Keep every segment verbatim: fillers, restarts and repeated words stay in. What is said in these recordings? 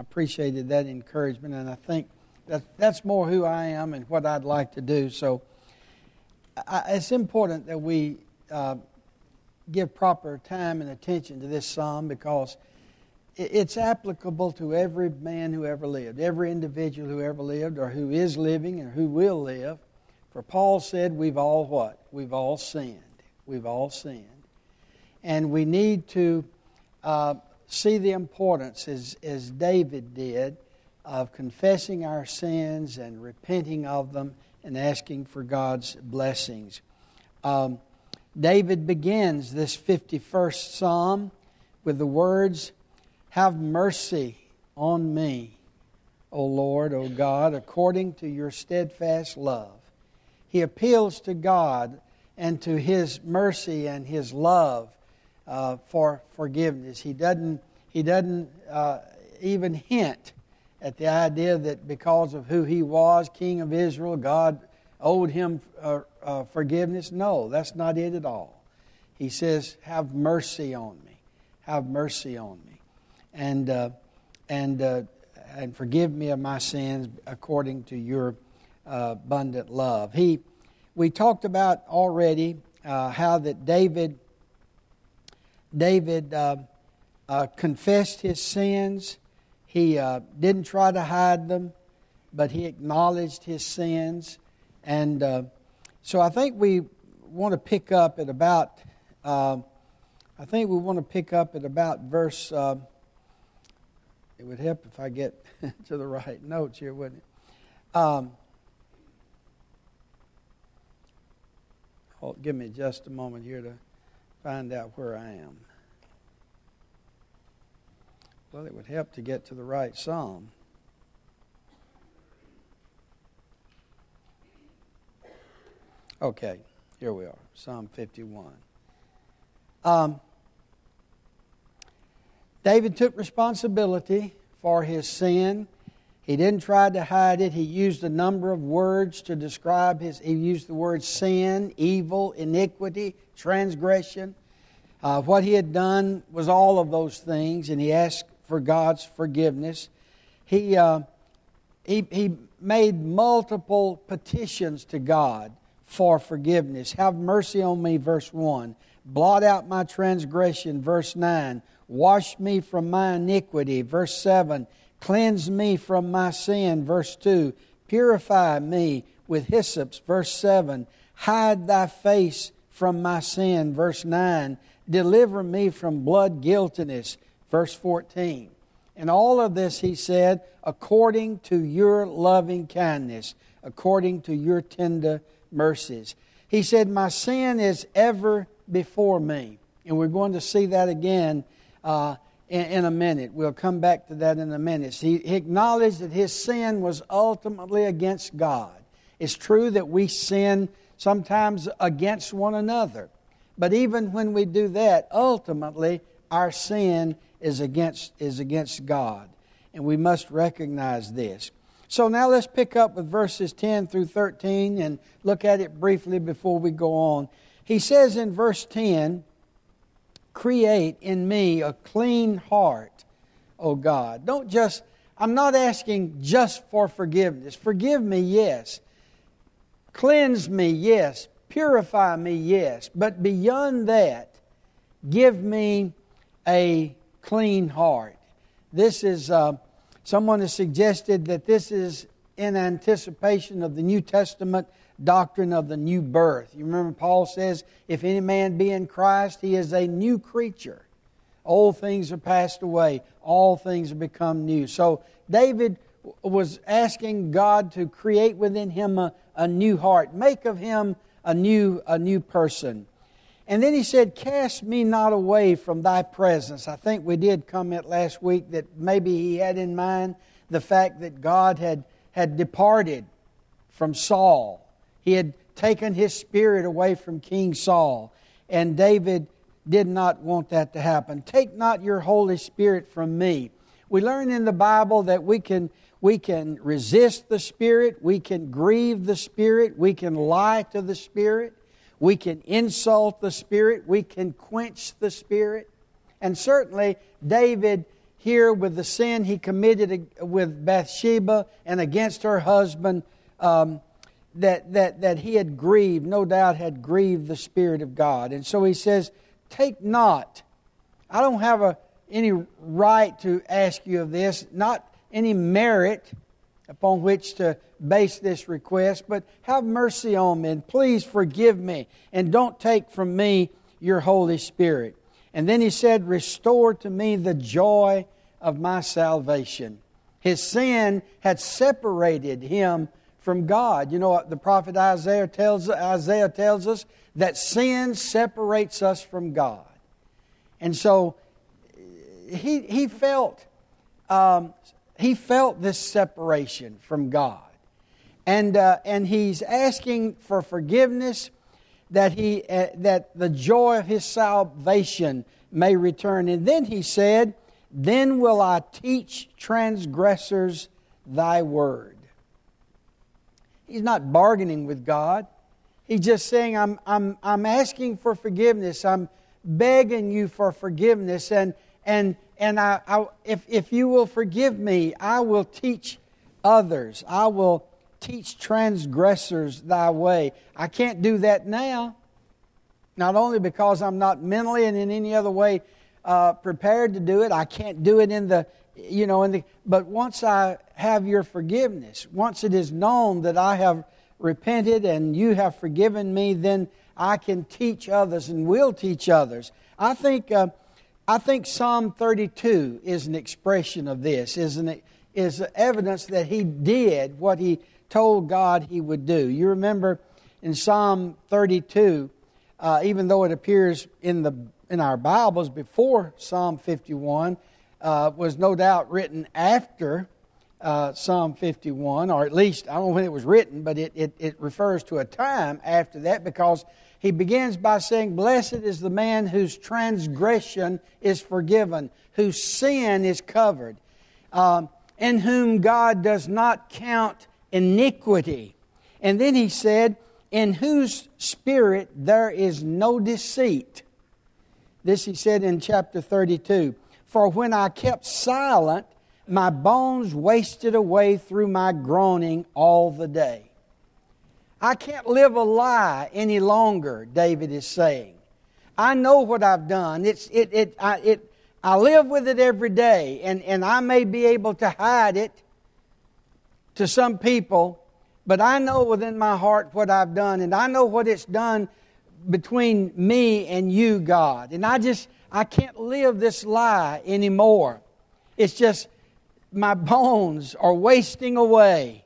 appreciated that encouragement, and I think that that's more who I am and what I'd like to do. So I, it's important that we uh, give proper time and attention to this psalm, because it's applicable to every man who ever lived, every individual who ever lived, or who is living and who will live. For Paul said, we've all what? We've all sinned. We've all sinned. And we need to uh, see the importance, as, as David did, of confessing our sins and repenting of them and asking for God's blessings. Um, David begins this fifty-first psalm with the words, "Have mercy on me, O Lord, O God, according to your steadfast love." He appeals to God and to His mercy and His love uh, for forgiveness. He doesn't, he doesn't uh, even hint at the idea that because of who he was, King of Israel, God owed him uh, uh, forgiveness. No, that's not it at all. He says, "Have mercy on me. Have mercy on me. And uh, and uh, and forgive me of my sins according to your uh, abundant love." He, we talked about already uh, how that David David uh, uh, confessed his sins. He uh, didn't try to hide them, but he acknowledged his sins. And uh, so I think we want to pick up at about. Uh, I think we want to pick up at about verse. Uh, It would help if I get to the right notes here, wouldn't it? Um, hold, give me just a moment here to find out where I am. Well, it would help to get to the right psalm. Okay, here we are, Psalm fifty-one. Um, David took responsibility for his sin. He didn't try to hide it. He used a number of words to describe his. He used the words sin, evil, iniquity, transgression. Uh, what he had done was all of those things, and he asked for God's forgiveness. He uh, he he made multiple petitions to God for forgiveness. Have mercy on me, verse one. Blot out my transgression, verse nine. Wash me from my iniquity, verse seven. Cleanse me from my sin, verse two. Purify me with hyssops, verse seven. Hide thy face from my sin, verse nine. Deliver me from blood guiltiness, verse fourteen. And all of this, he said, according to your loving kindness, according to your tender mercies. He said, my sin is ever before me. And we're going to see that again uh, in, in a minute. We'll come back to that in a minute. He, he acknowledged that his sin was ultimately against God. It's true that we sin sometimes against one another. But even when we do that, ultimately our sin is against, is against God. And we must recognize this. So now let's pick up with verses ten through thirteen and look at it briefly before we go on. He says in verse ten, create in me a clean heart, O God. Don't just, I'm not asking just for forgiveness. Forgive me, yes. Cleanse me, yes. Purify me, yes. But beyond that, give me a clean heart. This is, uh, someone has suggested that this is in anticipation of the New Testament doctrine of the new birth. You remember Paul says, if any man be in Christ, he is a new creature. Old things are passed away. All things have become new. So David was asking God to create within him a, a new heart. Make of him a new, a new person. And then he said, cast me not away from thy presence. I think we did comment last week that maybe he had in mind the fact that God had, had departed from Saul. He had taken his spirit away from King Saul. And David did not want that to happen. Take not your Holy Spirit from me. We learn in the Bible that we can, we can resist the Spirit. We can grieve the Spirit. We can lie to the Spirit. We can insult the Spirit. We can quench the Spirit. And certainly David, here with the sin he committed with Bathsheba and against her husband, um, that, that, that he had grieved, no doubt had grieved the Spirit of God. And so he says, take not. I don't have a, any right to ask you of this, not any merit upon which to base this request, but have mercy on me and please forgive me and don't take from me your Holy Spirit. And then he said, restore to me the joy of my salvation. His sin had separated him from God. You know, the prophet Isaiah tells, Isaiah tells us that sin separates us from God. And so he, he felt um, he felt this separation from God. And, uh, and he's asking for forgiveness, that he uh, that the joy of his salvation may return. And then he said, then will I teach transgressors thy word. He's not bargaining with God. He's just saying, I'm, I'm, I'm asking for forgiveness. I'm begging you for forgiveness. And, and, and I, I, if, if you will forgive me, I will teach others. I will teach transgressors thy way. I can't do that now. Not only because I'm not mentally and in any other way uh, prepared to do it. I can't do it in the, you know, in the. But once I have your forgiveness, once it is known that I have repented and you have forgiven me, then I can teach others and will teach others. I think, uh, I think Psalm thirty-two is an expression of this. Isn't it? Is evidence that he did what he told God he would do. You remember in Psalm thirty-two, uh, even though it appears in the in our Bibles before Psalm fifty-one, uh, was no doubt written after uh, Psalm fifty-one, or at least, I don't know when it was written, but it, it, it refers to a time after that, because he begins by saying, blessed is the man whose transgression is forgiven, whose sin is covered, um, in whom God does not count iniquity. And then he said, in whose spirit there is no deceit. This he said in chapter thirty-two. For when I kept silent, my bones wasted away through my groaning all the day. I can't live a lie any longer, David is saying. I know what I've done. It's it it I it I live with it every day, and, and I may be able to hide it to some people, but I know within my heart what I've done, and I know what it's done between me and you, God. And I just, I can't live this lie anymore. It's just, my bones are wasting away.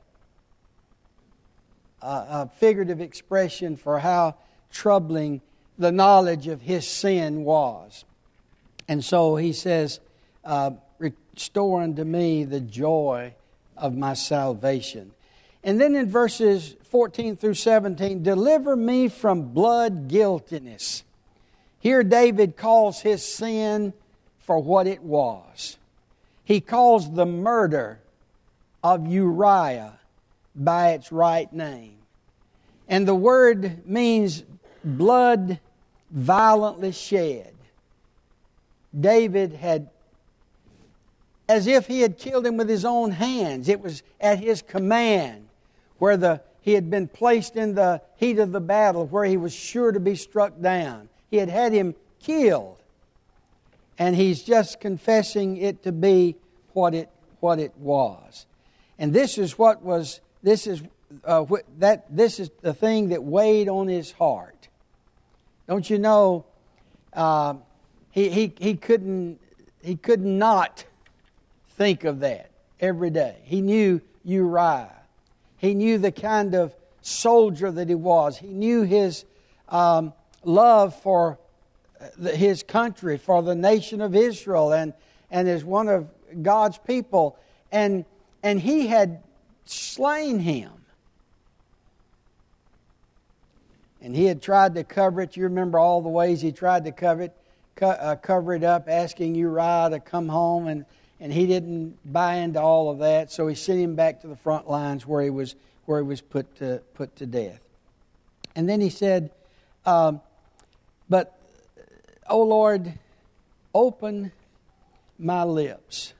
Uh, a figurative expression for how troubling the knowledge of his sin was. And so he says, uh, restore unto me the joy of my salvation. And then in verses fourteen through seventeen, deliver me from blood guiltiness. Here David calls his sin for what it was. He calls the murder of Uriah by its right name. And the word means blood violently shed. David had, as if he had killed him with his own hands. It was at his command, where the he had been placed in the heat of the battle, where he was sure to be struck down. He had had him killed. And he's just confessing it to be what it what it was. And this is what was this is uh, wh- that this is the thing that weighed on his heart. Don't you know? Uh, he he he couldn't he could not think of that every day. He knew Uriah. He knew the kind of soldier that he was. He knew his um, love for the, his country, for the nation of Israel, and and as one of God's people. And and he had slain him. And he had tried to cover it. You remember all the ways he tried to cover it, co- uh, cover it up, asking Uriah to come home, and And he didn't buy into all of that, so he sent him back to the front lines where he was where he was put to put to death. And then he said, um, "But, O Lord, open my lips,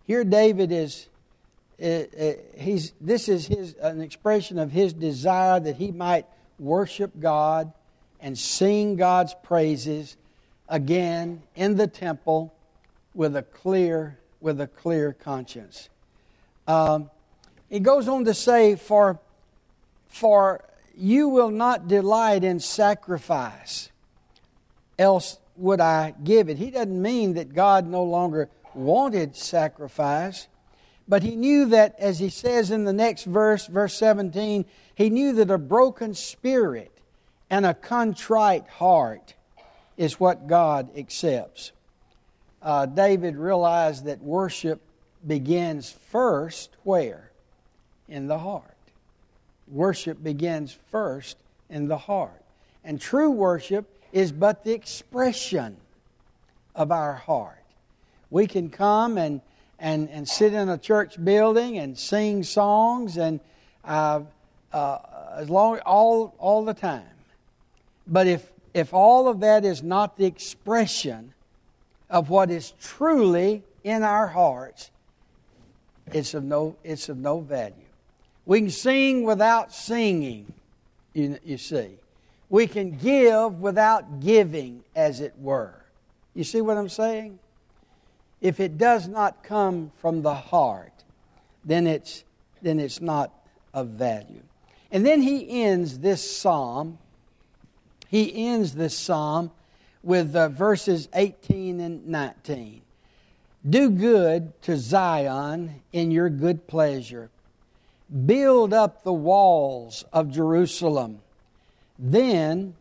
Here David is, uh, uh, he's, this is his an expression of his desire that he might worship God and sing God's praises again in the temple with a clear, with a clear conscience. Um, he goes on to say, for, for you will not delight in sacrifice, else would I give it. He doesn't mean that God no longer wanted sacrifice, but he knew that, as he says in the next verse, verse seventeen, he knew that a broken spirit and a contrite heart is what God accepts. Uh, David realized that worship begins first where? In the heart. Worship begins first in the heart. And true worship is but the expression of our heart. We can come and, and, and sit in a church building and sing songs and uh, uh, as long all all the time. But if if all of that is not the expression of what is truly in our hearts, it's of no it's of no value. We can sing without singing, you, you see. We can give without giving, as it were. You see what I'm saying? If it does not come from the heart, then it's then it's not of value. And then he ends this psalm. He ends this psalm with uh, verses eighteen and nineteen. Do good to Zion in your good pleasure. Build up the walls of Jerusalem. Then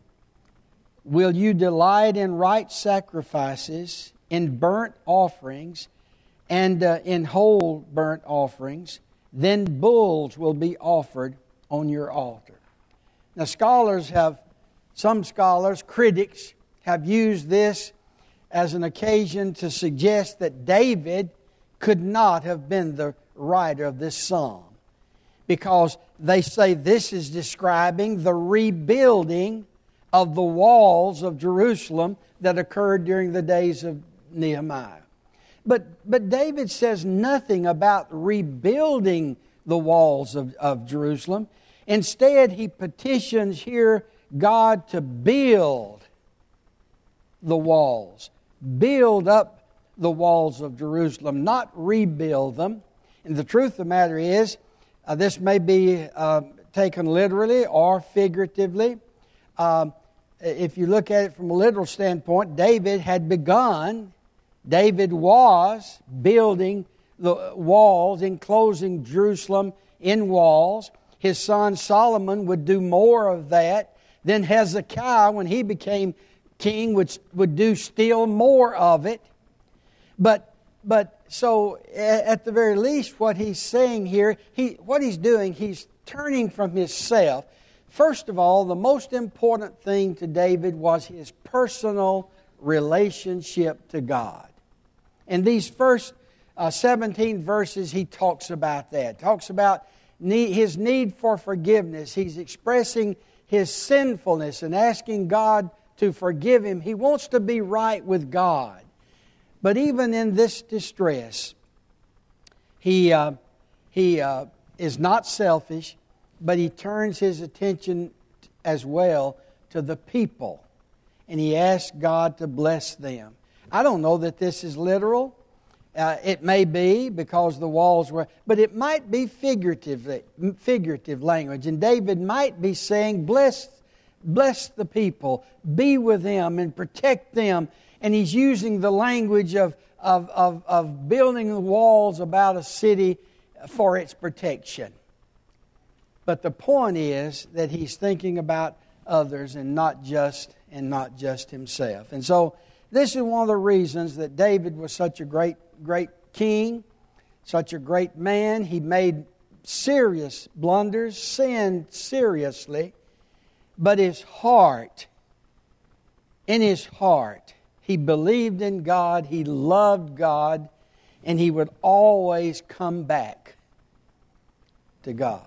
will you delight in right sacrifices, in burnt offerings, and uh, in whole burnt offerings. Then bulls will be offered on your altar. Now scholars have, some scholars, critics, have used this as an occasion to suggest that David could not have been the writer of this psalm, because they say this is describing the rebuilding of the walls of Jerusalem that occurred during the days of Nehemiah. But, but David says nothing about rebuilding the walls of, of Jerusalem. Instead, he petitions here God to build the walls. Build up the walls of Jerusalem, not rebuild them. And the truth of the matter is, uh, this may be uh, taken literally or figuratively. Um, if you look at it from a literal standpoint, David had begun, David was building the walls, enclosing Jerusalem in walls. His son Solomon would do more of that. Then Hezekiah, when he became king, would, would do still more of it. But but so at the very least, what he's saying here, he what he's doing, he's turning from himself. First of all, the most important thing to David was his personal relationship to God. In these first uh, seventeen verses, he talks about that. Talks about need, his need for forgiveness. He's expressing his sinfulness and asking God to forgive him. He wants to be right with God. But even in this distress, he, uh, he uh, is not selfish, but he turns his attention as well to the people. And he asks God to bless them. I don't know that this is literal. Uh, it may be because the walls were... But it might be figurative, figurative language. And David might be saying, bless, bless the people, be with them and protect them. And he's using the language of, of, of, of building the walls about a city for its protection. But the point is that he's thinking about others and not just and not just himself. And so this is one of the reasons that David was such a great, great king, such a great man. He made serious blunders, sinned seriously, but his heart, in his heart, he believed in God, he loved God, and he would always come back to God.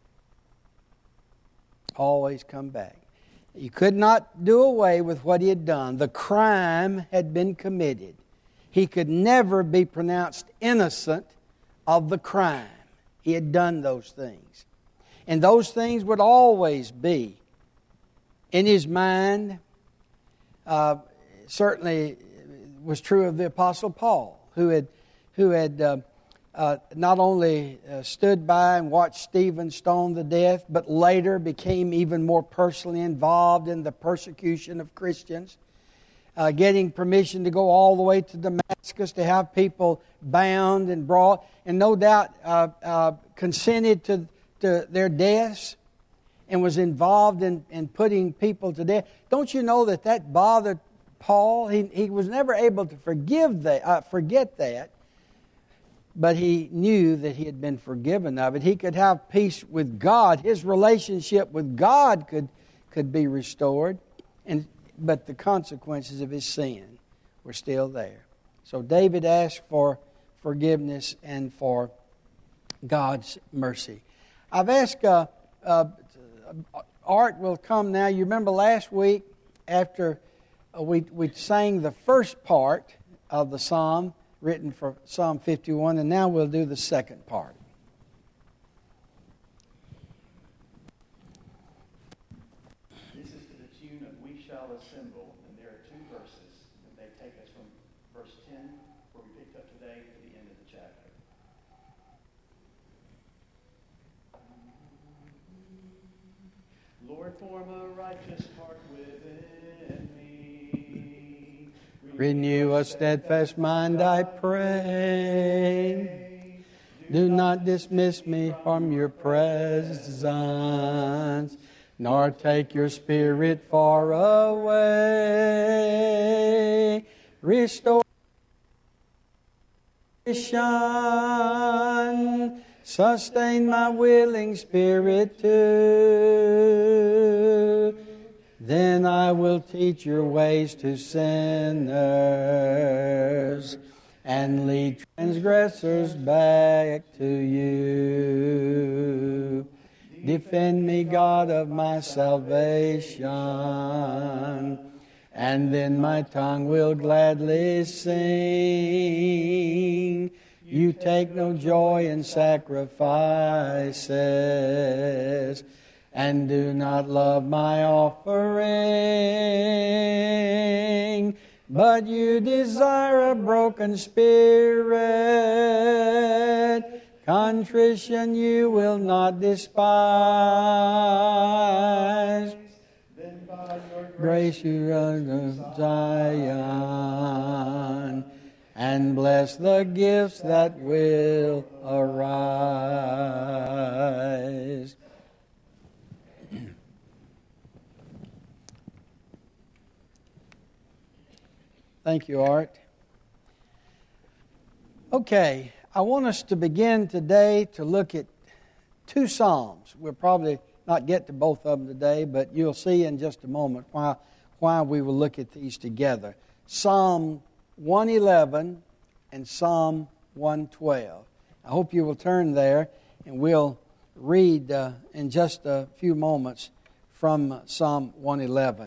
Always come back. He could not do away with what he had done. The crime had been committed. he could never be pronounced innocent of the crime. He had done those things. And those things would always be in his mind. Uh, certainly was true of the Apostle Paul, who had, who had uh, uh, not only uh, stood by and watched Stephen stoned to death, but later became even more personally involved in the persecution of Christians, uh, getting permission to go all the way to Damascus to have people bound and brought, and no doubt uh, uh, consented to, to their deaths and was involved in, in putting people to death. Don't you know that that bothered Paul? He, he was never able to forgive that, uh, forget that, but he knew that he had been forgiven of it. He could have peace with God. His relationship with God could, could be restored, and but the consequences of his sin were still there. So David asked for forgiveness and for God's mercy. I've asked, uh, uh, Art will come now. You remember last week after we, we sang the first part of the psalm written for Psalm fifty-one, and now we'll do the second part. This is to the tune of We Shall Assemble, and there are two verses, and they take us from verse ten, where we picked up today, to the end of the chapter. Lord, form a righteous heart within me. Renew a steadfast mind, I pray. Do not dismiss me from your presence, nor take your spirit far away. Restore sustain my willing spirit too. Then I will teach your ways to sinners and lead transgressors back to you. Defend me, God of my salvation, and then my tongue will gladly sing. You take no joy in sacrifices, and do not love my offering. But you desire a broken spirit. Contrition you will not despise. Then by your Grace you run of Zion, and bless the gifts that will arise. Thank you, Art. Okay, I want us to begin today to look at two Psalms. We'll probably not get to both of them today, but you'll see in just a moment why, why we will look at these together. Psalm one eleven and Psalm one twelve. I hope you will turn there, and we'll read uh, in just a few moments from Psalm one eleven.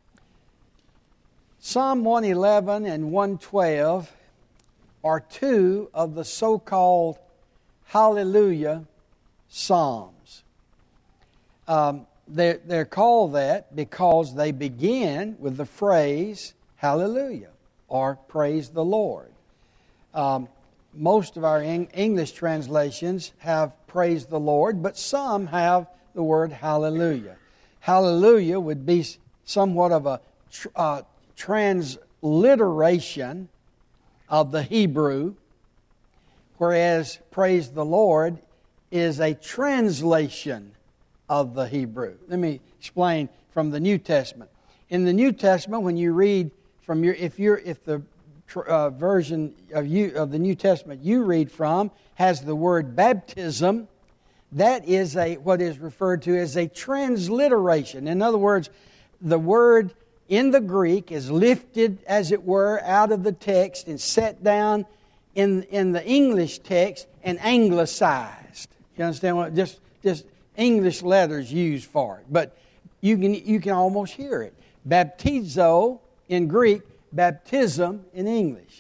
Psalm one eleven and one twelve are two of the so-called Hallelujah Psalms. Um, they're, they're called that because they begin with the phrase Hallelujah, or Praise the Lord. Um, most of our English translations have Praise the Lord, but some have the word Hallelujah. Hallelujah would be somewhat of a tr- uh, transliteration of the Hebrew, whereas Praise the Lord is a translation of the Hebrew. Let me explain from the New Testament. In the New Testament, when you read from your, if you're, if the uh, version of you of the New Testament you read from has the word baptism, that is a what is referred to as a transliteration. In other words, the word in the Greek is lifted, as it were, out of the text and set down in, in the English text and anglicized. You understand what? Just, just English letters used for it. But you can, you can almost hear it. Baptizo in Greek, baptism in English.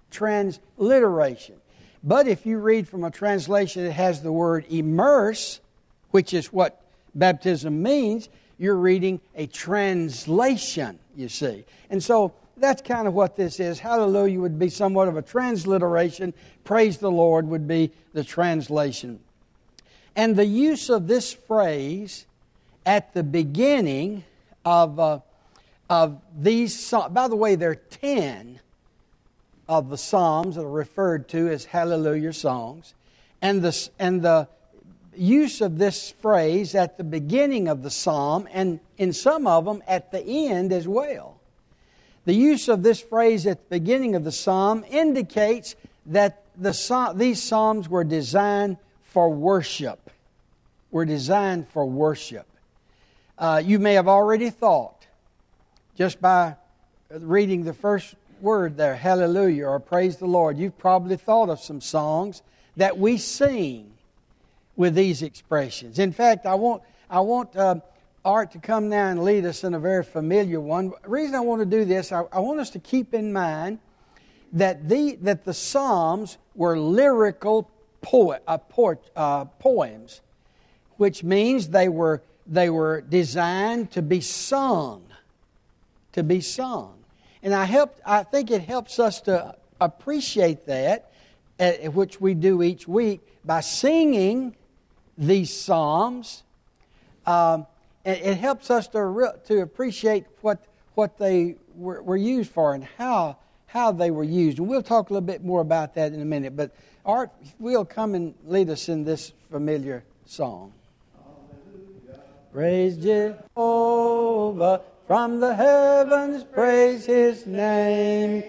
transliteration. But if you read from a translation that has the word immerse, which is what baptism means, you're reading a translation, you see. And so that's kind of what this is. Hallelujah would be somewhat of a transliteration. Praise the Lord would be the translation. And the use of this phrase at the beginning of, uh, of these songs, by the way, there are ten of the Psalms that are referred to as hallelujah songs. And the, and the use of this phrase at the beginning of the psalm, and in some of them at the end as well. The use of this phrase at the beginning of the psalm indicates that the these psalms were designed for worship. Were designed for worship. Uh, you may have already thought, just by reading the first word there, hallelujah, or praise the Lord, you've probably thought of some songs that we sing with these expressions. In fact, I want I want uh, Art to come now and lead us in a very familiar one. The reason I want to do this, I, I want us to keep in mind that the that the Psalms were lyrical po- uh, po- uh, poems, which means they were they were designed to be sung, to be sung. And I helped. I think it helps us to appreciate that, uh, which we do each week, by singing these psalms. Um, it, it helps us to re- to appreciate what what they were, were used for and how how they were used. And we'll talk a little bit more about that in a minute. But Art will come and lead us in this familiar song. Hallelujah. Praise Jehovah. From the heavens, praise His name.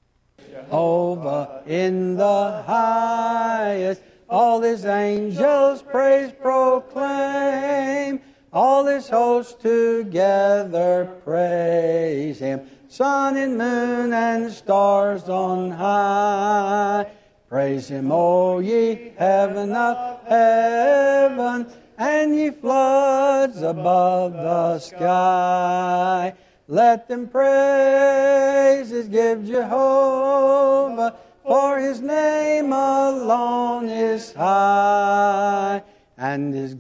Jehovah in the highest, all His angels praise proclaim. All His hosts together praise Him. Sun and moon and stars on high. Praise Him, O ye heaven of heaven, and ye floods above the sky. Let them praises give Jehovah, for His name alone is high, and His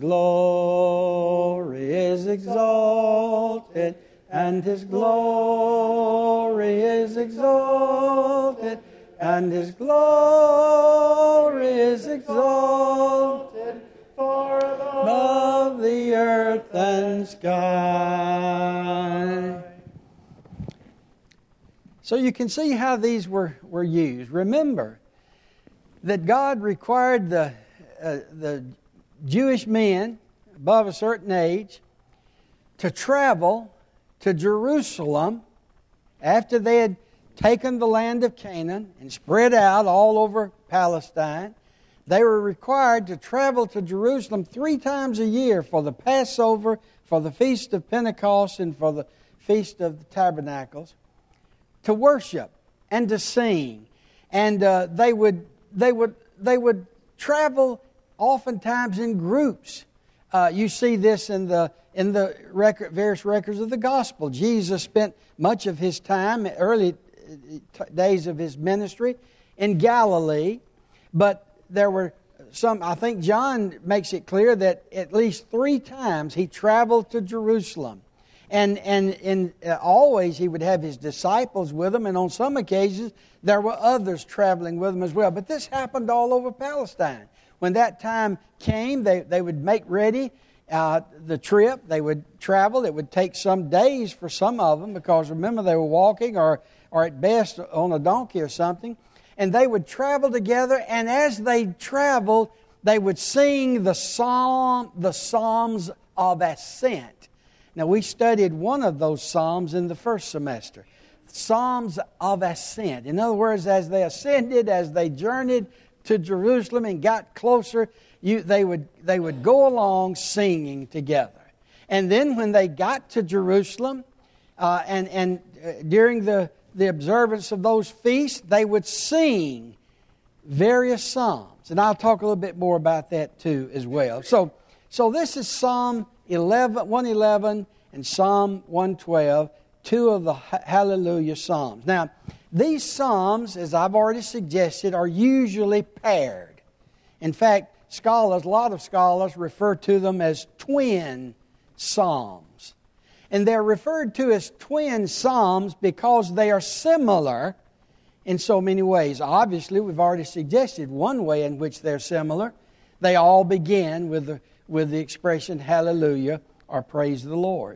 glory is exalted, and His glory is exalted, and His glory is exalted far above the earth and sky. So you can see how these were, were used. Remember that God required the, uh, the Jewish men above a certain age to travel to Jerusalem after they had taken the land of Canaan and spread out all over Palestine. They were required to travel to Jerusalem three times a year for the Passover, for the Feast of Pentecost, and for the Feast of the Tabernacles, to worship and to sing. And uh, they would they would they would travel oftentimes in groups. Uh, you see this in the in the record, various records of the gospel. Jesus spent much of His time, early days of His ministry, in Galilee, but there were some, I think John makes it clear that at least three times He traveled to Jerusalem. And and, and uh, always He would have His disciples with Him, and on some occasions there were others traveling with Him as well. But this happened all over Palestine. When that time came, they, they would make ready uh, the trip. They would travel. It would take some days for some of them, because remember, they were walking or, or at best on a donkey or something. And they would travel together, and as they traveled, they would sing the psalm, the Psalms of Ascent. Now, we studied one of those psalms in the first semester. Psalms of Ascent. In other words, as they ascended, as they journeyed to Jerusalem and got closer, you, they would they would go along singing together. And then when they got to Jerusalem, uh, and and uh, during the the observance of those feasts, they would sing various psalms. And I'll talk a little bit more about that too as well. So, so this is Psalm eleven, one eleven and Psalm one twelve, two of the Hallelujah Psalms. Now, These psalms, as I've already suggested, are usually paired. In fact, scholars, a lot of scholars refer to them as twin psalms. And they're referred to as twin psalms because they are similar in so many ways. Obviously, we've already suggested one way in which they're similar. They all begin with the, with the expression hallelujah or praise the Lord.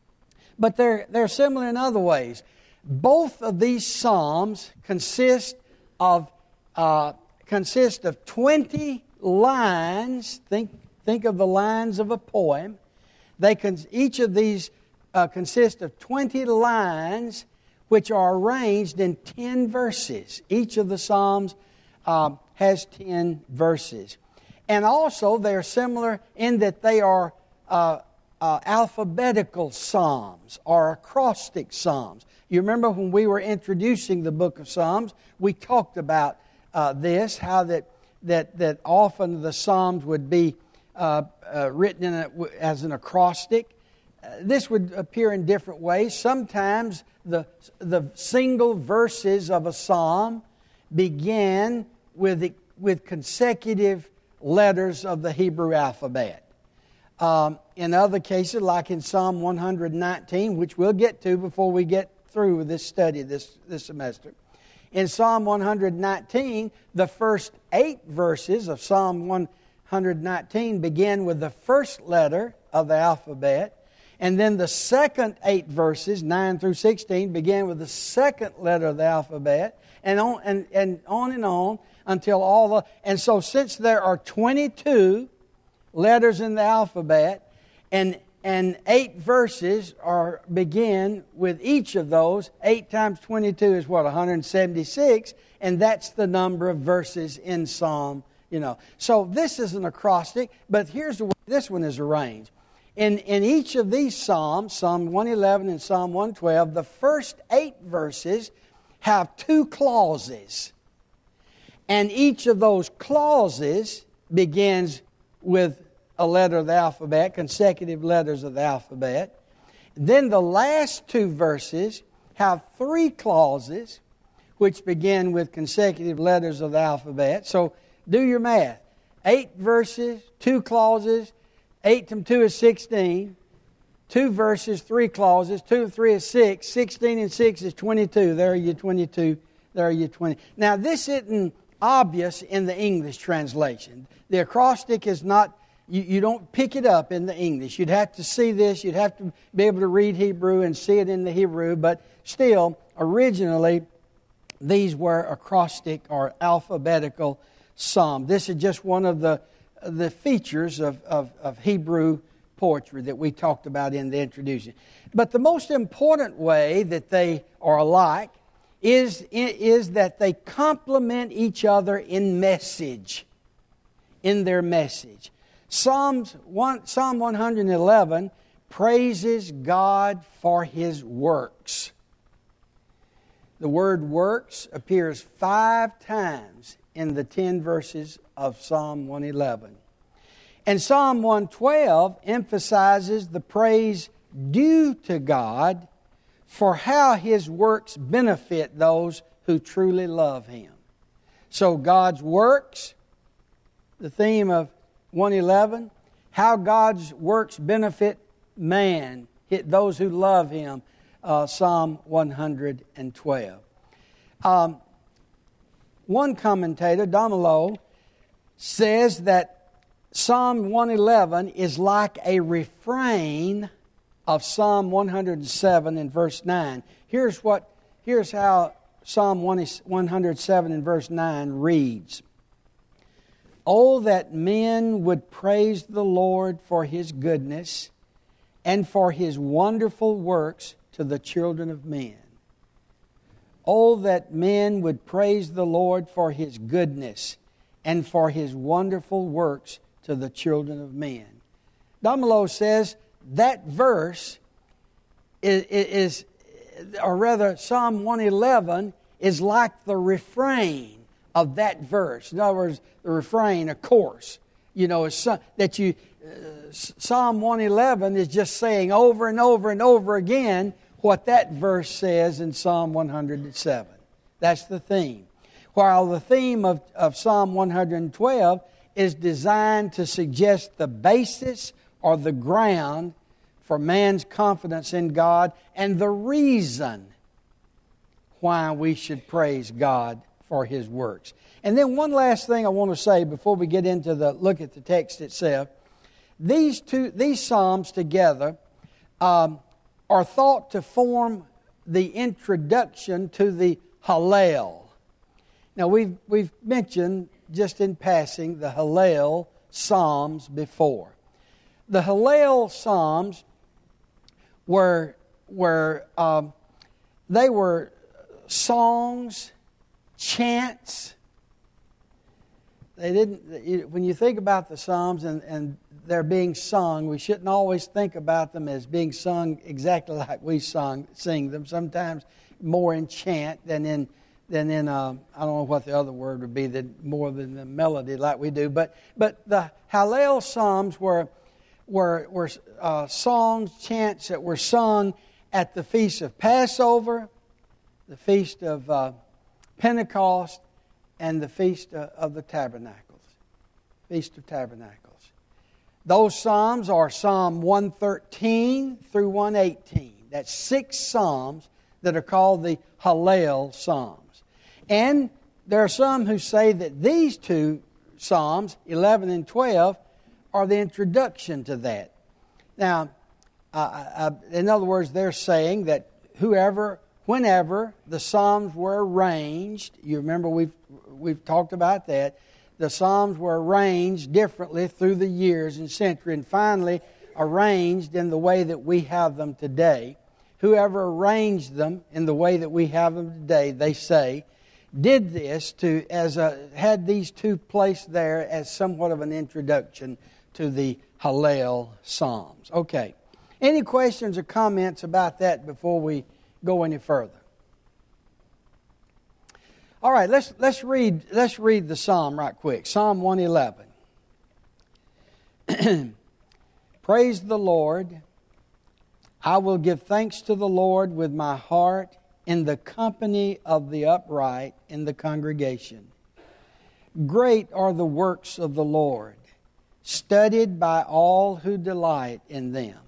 But they're, they're similar in other ways. Both of these psalms consist of uh, consist of twenty lines. Think think of the lines of a poem. They can each of these uh, consist of twenty lines, which are arranged in ten verses. Each of the psalms uh, has ten verses, and also they are similar in that they are uh, uh, alphabetical psalms or acrostic psalms. You remember when we were introducing the book of Psalms, we talked about uh, this, how that that that often the Psalms would be uh, uh, written in a, as an acrostic. Uh, this would appear in different ways. Sometimes the the single verses of a psalm begin with with consecutive letters of the Hebrew alphabet. Um, in other cases, like in Psalm one nineteen, which we'll get to before we get through with this study this, this semester. In Psalm one nineteen, the first eight verses of Psalm one nineteen begin with the first letter of the alphabet, and then the second eight verses, nine through sixteen, begin with the second letter of the alphabet, and on and, and on and on until all the... And so since there are twenty-two letters in the alphabet, and And eight verses are begin with each of those. Eight times twenty-two is what, one hundred seventy-six, and that's the number of verses in Psalm. You know, so this is an acrostic, but here's the way this one is arranged. In in each of these psalms, Psalm one eleven and Psalm one twelve, the first eight verses have two clauses, and each of those clauses begins with a letter of the alphabet, consecutive letters of the alphabet. Then the last two verses have three clauses which begin with consecutive letters of the alphabet. So do your math. Eight verses, two clauses, eight times two is sixteen. Two verses, three clauses, two and three is six. Sixteen and six is twenty-two. There are your twenty-two. There are your twenty. Now this isn't obvious in the English translation. The acrostic is not You, you don't pick it up in the English. You'd have to see this. You'd have to be able to read Hebrew and see it in the Hebrew. But still, originally, these were acrostic or alphabetical psalms. This is just one of the, the features of, of, of Hebrew poetry that we talked about in the introduction. But the most important way that they are alike is, is that they complement each other in message, in their message. Psalms one, Psalm one eleven praises God for His works. The word works appears five times in the ten verses of Psalm one eleven. And Psalm one twelve emphasizes the praise due to God for how His works benefit those who truly love Him. So God's works, the theme of one eleven, how God's works benefit man, those who love Him, uh, Psalm one twelve. Um, one commentator, Domelo, says that Psalm one eleven is like a refrain of Psalm one oh seven in verse nine. Here's what. Here's how Psalm one oh seven in verse nine reads. Oh, that men would praise the Lord for His goodness and for His wonderful works to the children of men. Oh, that men would praise the Lord for His goodness and for His wonderful works to the children of men. Domelo says that verse is, is, or rather Psalm one eleven is like the refrain of that verse. In other words, the refrain, of course, you know, is some, that you uh, Psalm one eleven is just saying over and over and over again what that verse says in Psalm one oh seven. That's the theme. While the theme of, of Psalm one hundred twelve is designed to suggest the basis or the ground for man's confidence in God and the reason why we should praise God for His works. And then one last thing I want to say before we get into the look at the text itself. These two, these psalms together um, are thought to form the introduction to the Hallel. Now we've we've mentioned just in passing the Hallel psalms before. The Hallel psalms were were um, they were songs, chants. They didn't. When you think about the Psalms and, and they're being sung, we shouldn't always think about them as being sung exactly like we sung, sing them. Sometimes more in chant than in than in uh, I don't know what the other word would be, that more than the melody like we do. But but the Hallel Psalms were were were uh, songs, chants that were sung at the feast of Passover, the feast of uh, Pentecost, and the Feast of the Tabernacles. Feast of Tabernacles. Those psalms are Psalm one thirteen through one eighteen. That's six psalms that are called the Hallel Psalms. And there are some who say that these two psalms, eleven and twelve, are the introduction to that. Now, uh, uh, in other words, they're saying that whoever... Whenever the Psalms were arranged, you remember we've we've talked about that, the Psalms were arranged differently through the years and century, and finally arranged in the way that we have them today. Whoever arranged them in the way that we have them today, they say, did this to as a had these two placed there as somewhat of an introduction to the Hallel Psalms. Okay. Any questions or comments about that before we go any further? All right, let's let's read let's read the psalm right quick. Psalm one eleven. Praise the Lord. I will give thanks to the Lord with my heart in the company of the upright in the congregation. Great are the works of the Lord, studied by all who delight in them.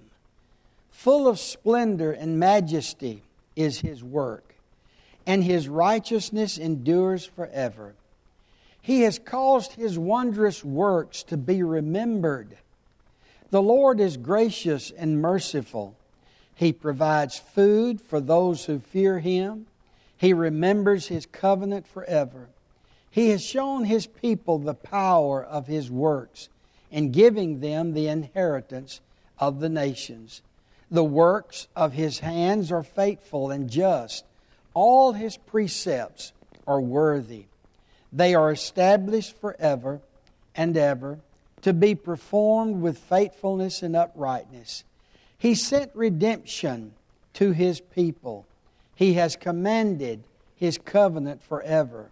Full of splendor and majesty is His work, and His righteousness endures forever. He has caused His wondrous works to be remembered. The Lord is gracious and merciful. He provides food for those who fear Him. He remembers His covenant forever. He has shown His people the power of His works in giving them the inheritance of the nations. The works of His hands are faithful and just. All His precepts are worthy. They are established forever and ever, to be performed with faithfulness and uprightness. He sent redemption to His people. He has commanded His covenant forever.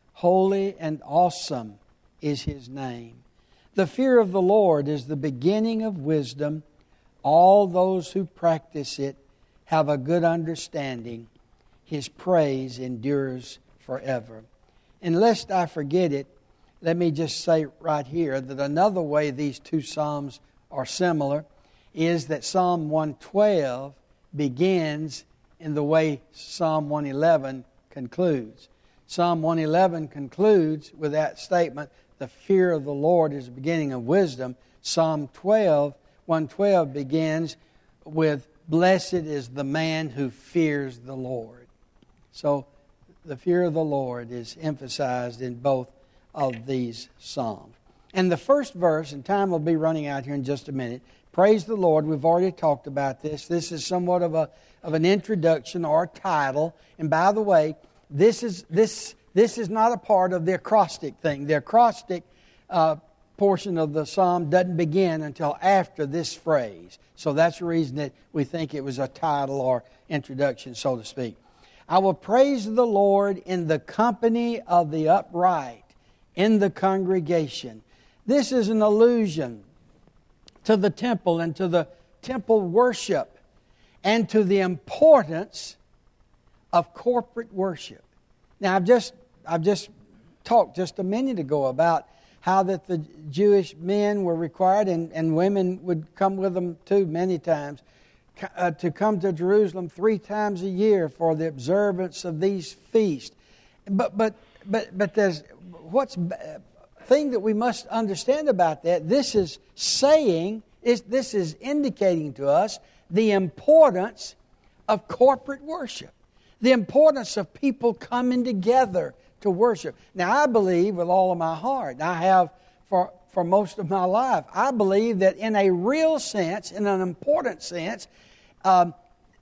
Holy and awesome is His name. The fear of the Lord is the beginning of wisdom. All those who practice it have a good understanding. His praise endures forever. And lest I forget it, let me just say right here that another way these two psalms are similar is that Psalm one twelve begins in the way Psalm one eleven concludes. Psalm one eleven concludes with that statement, the fear of the Lord is the beginning of wisdom. Psalm twelve one twelve begins with, blessed is the man who fears the Lord. So the fear of the Lord is emphasized in both of these psalms. And the first verse, and time will be running out here in just a minute, praise the Lord. We've already talked about this. This is somewhat of a of an introduction or title. And by the way, this is this this is not a part of the acrostic thing. The acrostic uh, portion of the psalm doesn't begin until after this phrase. So that's the reason that we think it was a title or introduction, so to speak. I will praise the Lord in the company of the upright, in the congregation. This is an allusion to the temple and to the temple worship and to the importance of corporate worship. Now, I've just I've just talked just a minute ago about how that the Jewish men were required, and, and women would come with them too many times, uh, to come to Jerusalem three times a year for the observance of these feasts. But but but but there's what's thing that we must understand about that. This is saying is this is indicating to us the importance of corporate worship, the importance of people coming together to worship. Now, I believe with all of my heart, and I have for, for most of my life, I believe that in a real sense, in an important sense, um,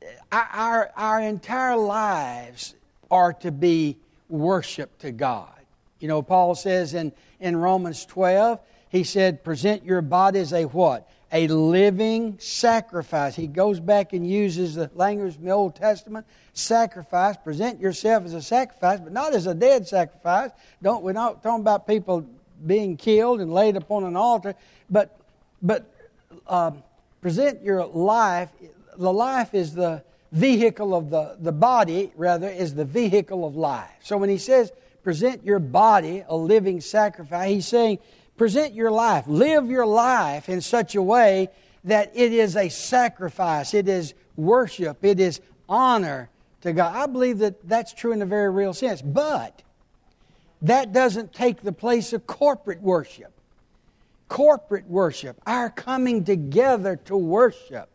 our, our entire lives are to be worship to God. You know, Paul says in, in Romans twelve, he said, present your body as a what? A living sacrifice. He goes back and uses the language from the Old Testament. Sacrifice. Present yourself as a sacrifice, but not as a dead sacrifice. Don't we're not talking about people being killed and laid upon an altar, but but um, present your life. The life is the vehicle of the the body. Rather, is the vehicle of life. So when he says present your body a living sacrifice, he's saying, present your life. Live your life in such a way that it is a sacrifice. It is worship. It is honor to God. I believe that that's true in a very real sense. But that doesn't take the place of corporate worship. Corporate worship, our coming together to worship,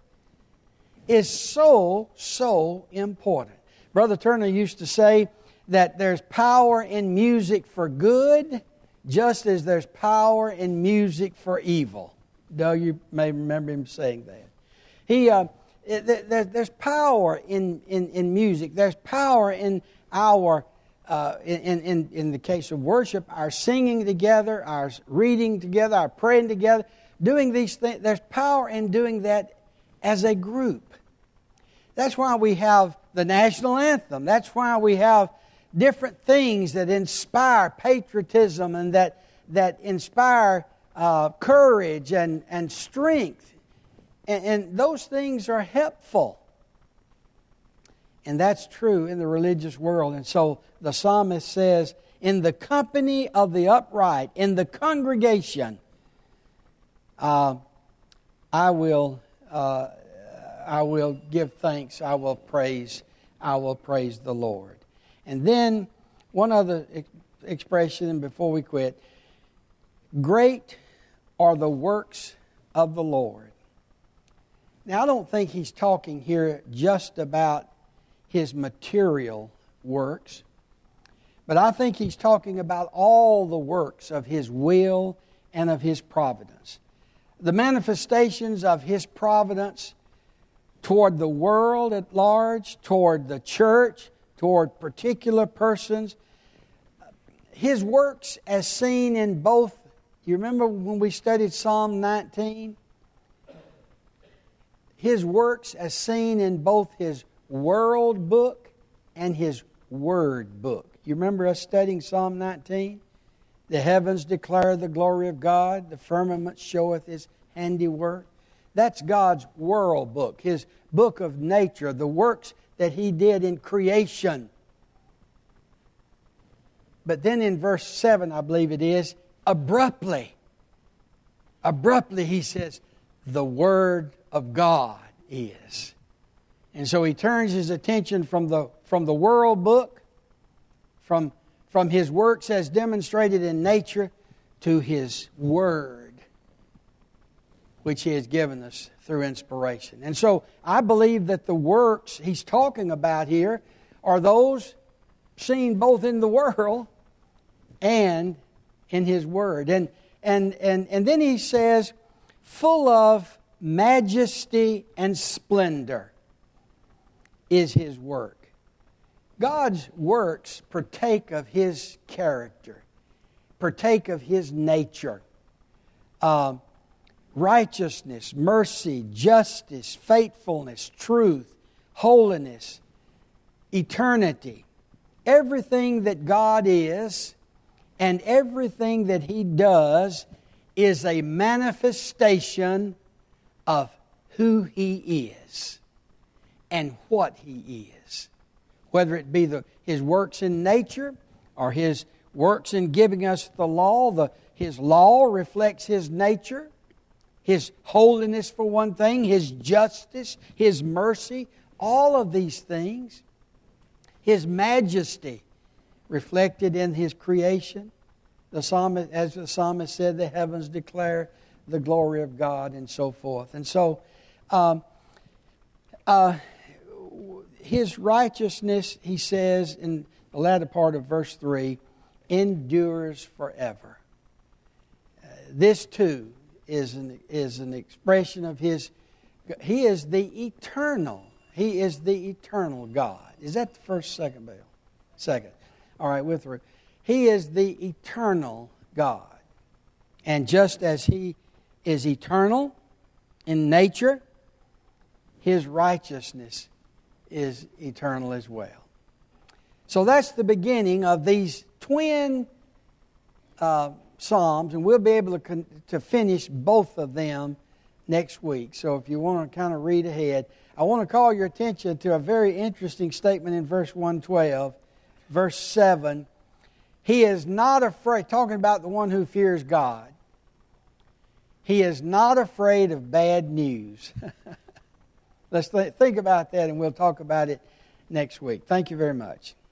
is so, so important. Brother Turner used to say that there's power in music for good, just as there's power in music for evil. Doug, you may remember him saying that. He, uh, it, there, there's power in, in, in music. There's power in our, uh, in, in, in the case of worship, our singing together, our reading together, our praying together, doing these things. There's power in doing that as a group. That's why we have the national anthem. That's why we have different things that inspire patriotism and that that inspire uh, courage and, and strength. And, and those things are helpful. And that's true in the religious world. And so the psalmist says, in the company of the upright, in the congregation, uh, I will uh, I will give thanks, I will praise, I will praise the Lord. And then, one other ex- expression before we quit. Great are the works of the Lord. Now, I don't think he's talking here just about his material works, but I think he's talking about all the works of his will and of his providence. The manifestations of his providence toward the world at large, toward the church, toward particular persons. His works as seen in both, you remember when we studied Psalm nineteen? His works as seen in both his world book and his word book. You remember us studying Psalm nineteen? The heavens declare the glory of God, the firmament showeth his handiwork. That's God's world book, his book of nature, the works that he did in creation. But then in verse seven, I believe it is, abruptly, abruptly he says, the Word of God is. And so he turns his attention from the from the world book, from, from his works as demonstrated in nature, to his Word, which he has given us through inspiration. And so I believe that the works he's talking about here are those seen both in the world and in his Word. And and and, and then he says, full of majesty and splendor is his work. God's works partake of his character, partake of his nature. Uh, righteousness, mercy, justice, faithfulness, truth, holiness, eternity. Everything that God is and everything that he does is a manifestation of who he is and what he is. whether it be the, His works in nature or His works in giving us the law. The, His law reflects His nature, His holiness for one thing, His justice, His mercy, all of these things. His majesty reflected in His creation. The psalmist, as the psalmist said, the heavens declare the glory of God, and so forth. And so, um, uh, His righteousness, he says in the latter part of verse three, endures forever. Uh, this too is an, is an expression of His. He is the eternal. He is the eternal God. Is that the first, second bell? Second. All right, we're through. He is the eternal God. And just as He is eternal in nature, His righteousness is eternal as well. So that's the beginning of these twin uh, Psalms, and we'll be able to, con- to finish both of them next week. So if you want to kind of read ahead, I want to call your attention to a very interesting statement in verse one twelve, verse seven. He is not afraid, talking about the one who fears God, he is not afraid of bad news. Let's th- think about that, and we'll talk about it next week. Thank you very much.